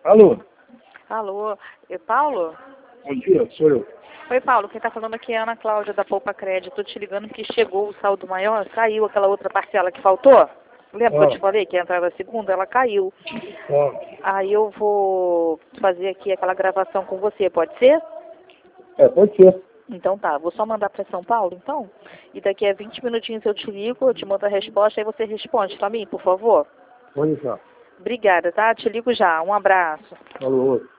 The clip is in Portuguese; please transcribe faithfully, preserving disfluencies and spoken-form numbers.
Alô? Alô, é Paulo? Bom dia, sou eu. Oi, Paulo, quem está falando aqui é a Ana Cláudia da Poupa Crédito. Estou te ligando que chegou o saldo maior, caiu aquela outra parcela que faltou. Lembra que eu Ah. te falei que ia entrar na segunda? Ela caiu. Ah. Aí eu vou fazer aqui aquela gravação com você, pode ser? É, pode ser. Então tá, vou só mandar para São Paulo, então. E daqui a vinte minutinhos eu te ligo, eu te mando a resposta, aí você responde para mim, por favor. Pode deixar. Obrigada, tá? Te ligo já. Um abraço. Alô.